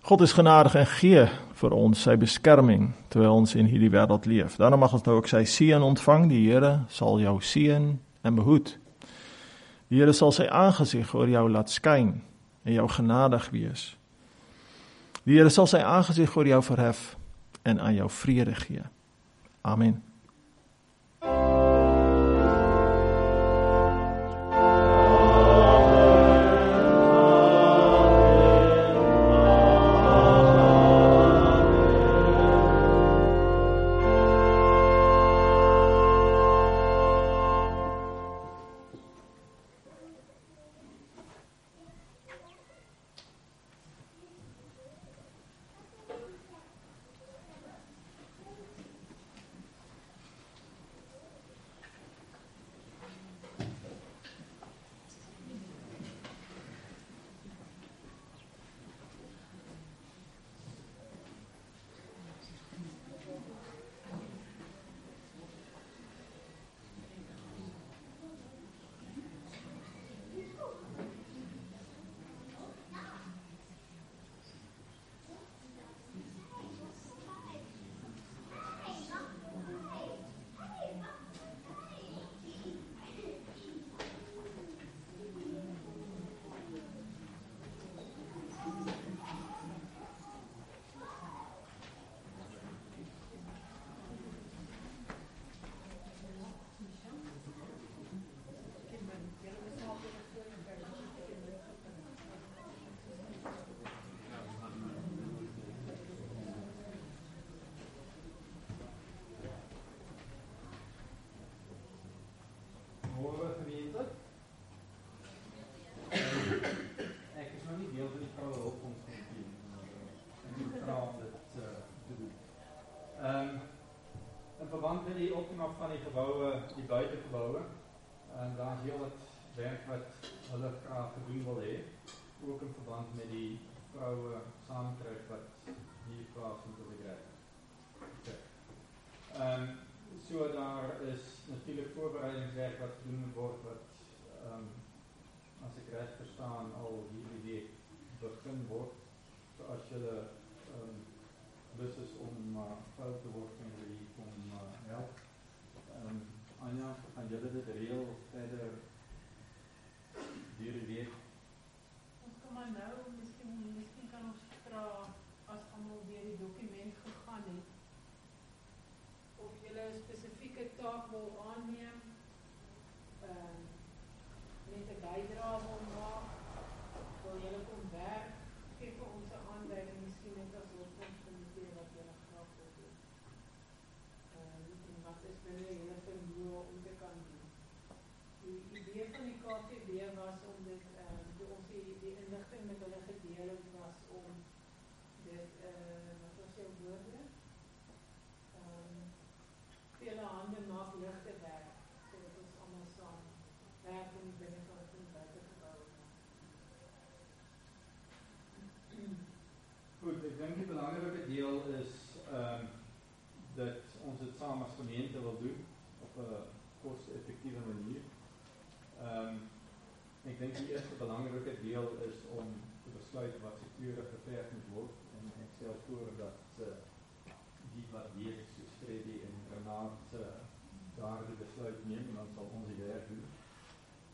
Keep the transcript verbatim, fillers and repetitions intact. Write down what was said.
God is genadig en gee vir ons sy beskerming, terwyl ons in hierdie wêreld leef. Daarom mag ons nou ook sy seën ontvang, die Here sal jou seën en behoed. Die Here sal sy aangesig oor jou laat skyn, en jou genadig wees. Die Here sal sy aangesig oor jou verhef, en aan jou vrede gee. Amen. Met die opknap van die gebouwe, die buitengebouwe, en daar is heel wat werk wat hulle graag gedoen wil hê, ook in verband met die vrouwe saamkryg wat hier plaasvind op die bedryf. Okay. Um, so daar is natuurlijk voorbereidingswerk wat gedoen moet word, wat, um, as ek reg verstaan, al hierdie week begin word. So as julle um, lus is om uh, fout te word en julle hier kom uh, help. Um, Anja, gaan julle dit reël verder deur die week? Ons kan maar nou, miskien, miskien kan ons vra, as almal deur die dokument gegaan het, of julle 'n spesifieke taak wil aanneem, um, met 'n bydrae wil maak, wil julle kom werk, gee vir ons 'n aanduiding, miskien net as hulpkomitee wat julle graag wil doen. Um, en wat is binne julle vermoë om te kan doen. Die idee van die K V B was om dit, um, die, ons die, die inligting met hulle gedeel het, was om dit, uh, wat was jou woorde? Um, vele hande maak ligte werk, so dat ons allemaal saam werk in die binnenkant en buiten gebouwen. Goed, ek dink die belangrike deel is um, dat ons dit saam as gemeente wil doen op 'n koste-effektiewe manier. Um, ek dink die eerste belangrike deel is om te besluit wat sekere geverg moet word, en ek stel voor dat uh, die wat weet, soos Freddy en Renate, uh, daar die besluit neem, en dan sal ons die